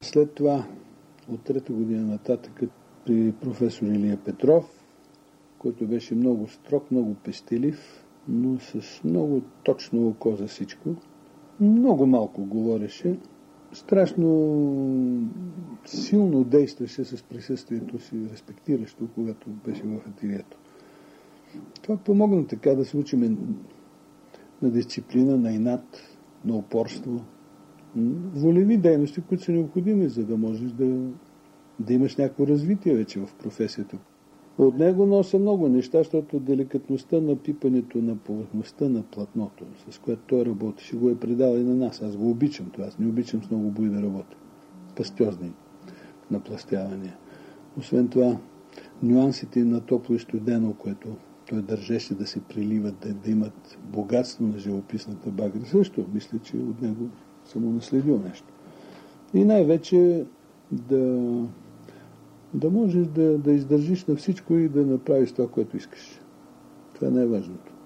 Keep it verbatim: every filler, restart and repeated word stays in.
След това, от трета година нататък, при професор Илия Петров, който беше много строг, много пестелив, но с много точно око за всичко. Много малко говореше, страшно силно действаше с присъствието си, респектиращо, когато беше в ателието. Това помогна така да се учим на дисциплина, на инат, на упорство. Волеви дейности, които са необходими, за да можеш да, да имаш някакво развитие вече в професията. От него нося много неща, защото деликатността на пипането на повърхността на платното, с което той работи, ще го е предал и на нас. Аз го обичам това. Аз не обичам с много бои да работя. Пастьозни напластявания. Освен това, нюансите на топло и студено, което той държеше да се приливат, да, да имат богатство на живописната багра. Също мисля, че от него съм унаследил нещо. И най-вече да, да можеш да, да издържиш на всичко и да направиш това, което искаш. Това е най-важното.